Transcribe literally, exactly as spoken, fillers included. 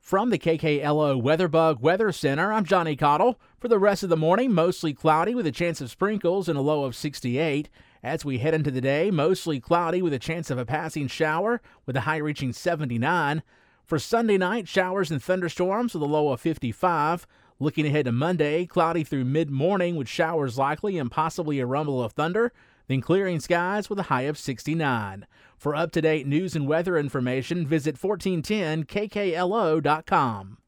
From the K K L O WeatherBug Weather Center, I'm Johnny Cottle. For the rest of the morning, mostly cloudy with a chance of sprinkles and a low of sixty-eight. As we head into the day, mostly cloudy with a chance of a passing shower with a high reaching seventy-nine. For Sunday night, showers and thunderstorms with a low of fifty-five. Looking ahead to Monday, cloudy through mid-morning with showers likely and possibly a rumble of thunder. Then clearing skies with a high of sixty-nine. For up-to-date news and weather information, visit fourteen ten K K L O dot com.